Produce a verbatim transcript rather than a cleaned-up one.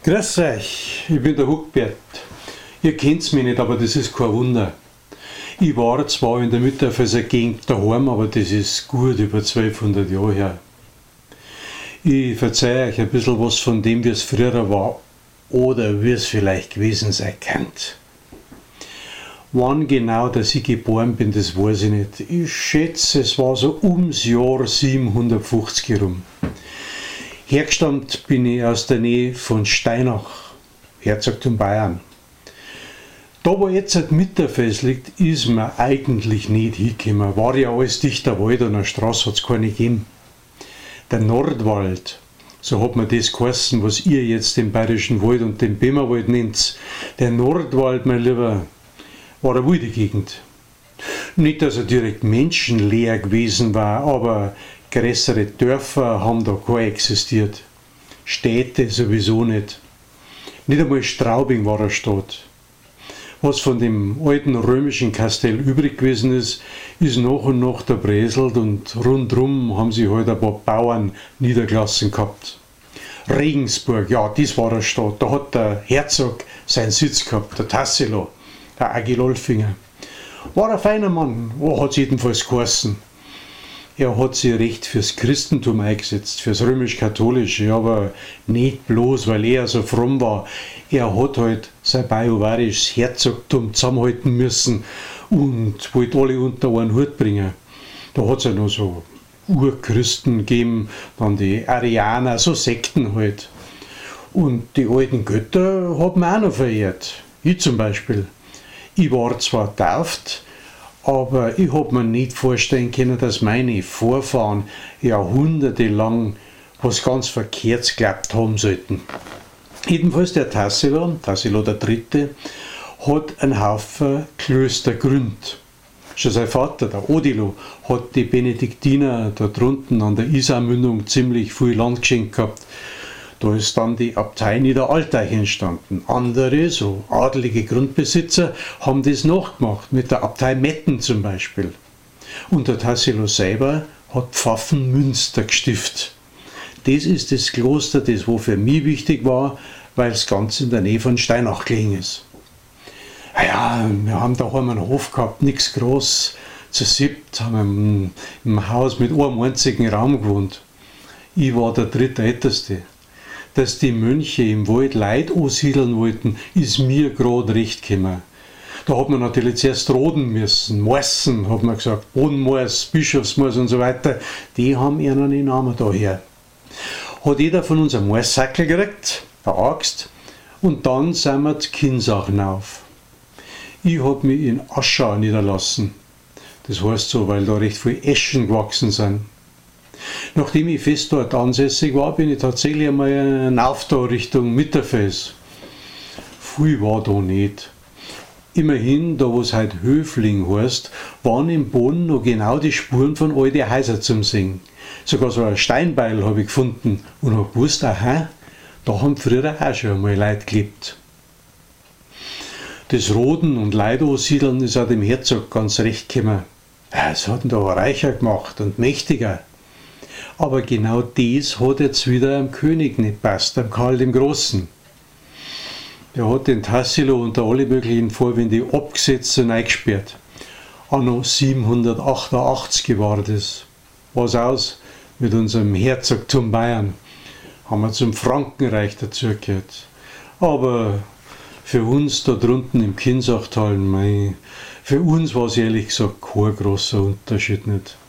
Grüß euch, ich bin der Hugbert. Ihr kennt's mich nicht, aber das ist kein Wunder. Ich war zwar in der Mitterfelser Gegend daheim, aber das ist gut über zwölfhundert Jahre her. Ich verzeihe euch ein bisschen was von dem, wie es früher war oder wie es vielleicht gewesen sein könnte. Wann genau, dass ich geboren bin, das weiß ich nicht. Ich schätze, es war so ums Jahr siebenhundertfünfzig herum. Hergestammt bin ich aus der Nähe von Steinach, Herzogtum Bayern. Da, wo jetzt ein Mitterfels liegt, ist man eigentlich nicht hingekommen. War ja alles dichter Wald und eine Straße hat es keine gegeben. Der Nordwald, so hat man das geheißen, was ihr jetzt den Bayerischen Wald und den Böhmerwald nennt. Der Nordwald, mein Lieber, war eine wilde Gegend. Nicht, dass er direkt menschenleer gewesen war, aber größere Dörfer haben da keine existiert. Städte sowieso nicht. Nicht einmal Straubing war eine Stadt. Was von dem alten römischen Kastell übrig gewesen ist, ist nach und nach zerbröselt und rundherum haben sie halt ein paar Bauern niedergelassen gehabt. Regensburg, ja, das war eine Stadt. Da hat der Herzog seinen Sitz gehabt, der Tassilo, der Agilolfinger. War ein feiner Mann, oh, hat es jedenfalls geheißen. Er hat sich recht fürs Christentum eingesetzt, fürs römisch-katholische, aber nicht bloß, weil er so fromm war. Er hat halt sein bajuwarisches Herzogtum zusammenhalten müssen und wollte alle unter einen Hut bringen. Da hat es ja noch so Urchristen gegeben, dann die Arianer, so Sekten halt. Und die alten Götter hat man auch noch verehrt. Ich zum Beispiel. Ich war zwar tauft, aber ich habe mir nicht vorstellen können, dass meine Vorfahren jahrhundertelang was ganz Verkehrtes geglaubt haben sollten. Jedenfalls der Tassilo, Tassilo der Dritte, hat einen Haufen Klöster gegründet. Schon sein Vater, der Odilo, hat die Benediktiner da drunten an der Isarmündung ziemlich viel Land geschenkt gehabt. Da ist dann die Abtei Niederalteich entstanden. Andere, so adelige Grundbesitzer, haben das nachgemacht, mit der Abtei Metten zum Beispiel. Und der Tassilo selber hat Pfaffenmünster gestiftet. Das ist das Kloster, das wo für mich wichtig war, weil es ganz in der Nähe von Steinach gelegen ist. Ja, wir haben daheim einen Hof gehabt, nichts groß. Zu siebt haben wir im, im Haus mit einem einzigen Raum gewohnt. Ich war der drittälteste. Dass die Mönche im Wald Leute ansiedeln wollten, ist mir gerade recht gekommen. Da hat man natürlich zuerst roden müssen, Morsen, hat man gesagt, Bodenmors, Bischofsmors und so weiter, die haben ihren Namen daher. Hat jeder von uns einen Morssackel gekriegt, eine Axt, und dann sind wir die Kinsach hinauf. Ich habe mich in Aschau niederlassen. Das heißt so, weil da recht viele Eschen gewachsen sind. Nachdem ich fest dort ansässig war, bin ich tatsächlich einmal hinauf da Richtung Mitterfels. Viel war da nicht. Immerhin, da wo es heute Höfling heißt, waren im Boden noch genau die Spuren von alten Häusern zum Sehen. Sogar so ein Steinbeil habe ich gefunden und habe gewusst, aha, da haben früher auch schon einmal Leute gelebt. Das Roden und Leute ansiedeln ist auch dem Herzog ganz recht gekommen. Es hat ihn da reicher gemacht und mächtiger. Aber genau das hat jetzt wieder am König nicht passt, am Karl dem Großen. Der hat den Tassilo unter alle möglichen Vorwände abgesetzt und eingesperrt. Anno siebenhundertachtundachtzig war das. Was aus mit unserem Herzogtum Bayern. Haben wir zum Frankenreich dazugehört. Aber für uns da drunten im Kinsachtal, mei, für uns war es ehrlich gesagt kein großer Unterschied nicht.